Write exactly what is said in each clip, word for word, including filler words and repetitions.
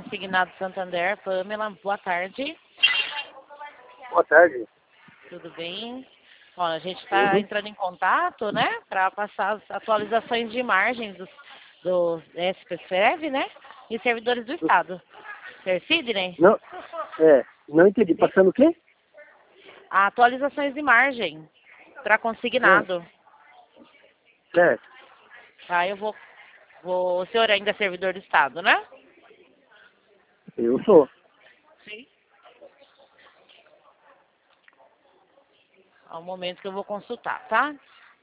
Consignado Santander, Pamela, boa tarde. Boa tarde. Tudo bem? Ó, a gente está entrando em contato, né, para passar as atualizações de margens dos, do S P F E V, né, e servidores do Estado. Ser Sidney? Não, é, não entendi. Passando o quê? Atualizações de margem para consignado. Certo. Tá, eu vou, vou... O senhor ainda é servidor do Estado, né? Eu sou. Sim. Há um momento que eu vou consultar, tá?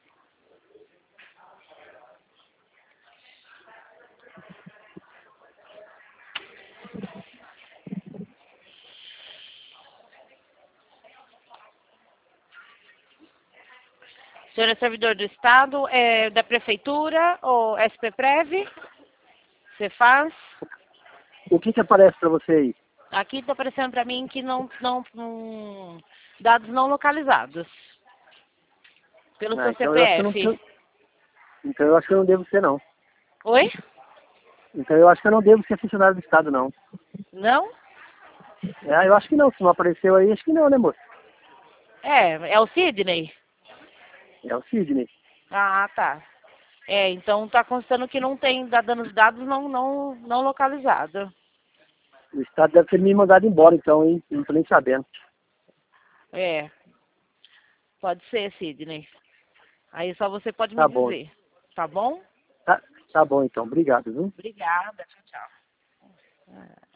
O senhor é servidor do Estado, é da Prefeitura ou S P Prev? Você faz? O que que aparece para você aí? Aqui está aparecendo para mim que não, não, não... Dados não localizados. Pelo Ah, seu então eu acho que eu não C P F. tenho- Então eu acho que eu não devo ser, não. Oi? Então eu acho que eu não devo ser funcionário do Estado, não. Não? Ah, eu acho que não. Se não apareceu aí, acho que não, né, moço? É, é o Sidney? É o Sidney. Ah, tá. É, então tá constando que não tem, tá dando os dados não, não, não localizados. O Estado deve ter me mandado embora, então, hein? Não tô nem sabendo. É, pode ser, Sidney. Aí só você pode me Tá bom. dizer, tá bom? Tá, tá bom, então. Obrigado, viu? Obrigada, tchau, tchau.